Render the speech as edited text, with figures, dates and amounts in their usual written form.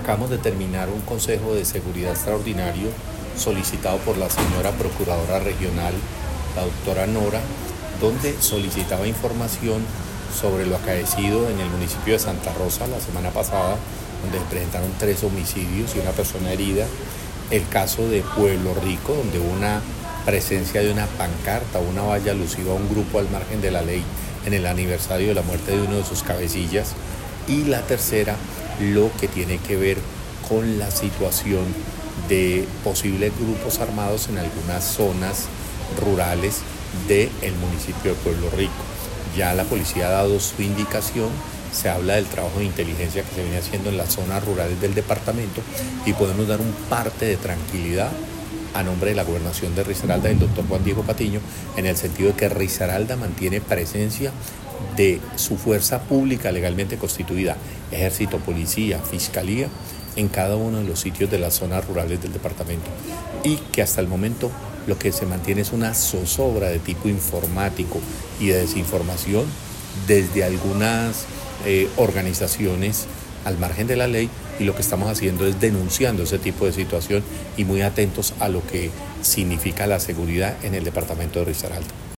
Acabamos de terminar un Consejo de Seguridad extraordinario solicitado por la señora Procuradora Regional, la doctora Nora, donde solicitaba información sobre lo acaecido en el municipio de Santa Rosa la semana pasada, donde se presentaron 3 homicidios y una persona herida. El caso de Pueblo Rico, donde hubo una presencia de una pancarta, una valla alusiva a un grupo al margen de la ley en el aniversario de la muerte de uno de sus cabecillas. Y la tercera, lo que tiene que ver con la situación de posibles grupos armados en algunas zonas rurales del municipio de Pueblo Rico. Ya la policía ha dado su indicación, se habla del trabajo de inteligencia que se viene haciendo en las zonas rurales del departamento y podemos dar un parte de tranquilidad a nombre de la gobernación de Risaralda del doctor Juan Diego Patiño, en el sentido de que Risaralda mantiene presencia de su fuerza pública legalmente constituida, ejército, policía, fiscalía, en cada uno de los sitios de las zonas rurales del departamento, y que hasta el momento lo que se mantiene es una zozobra de tipo informático y de desinformación desde algunas organizaciones al margen de la ley, y lo que estamos haciendo es denunciando ese tipo de situación y muy atentos a lo que significa la seguridad en el departamento de Risaralda.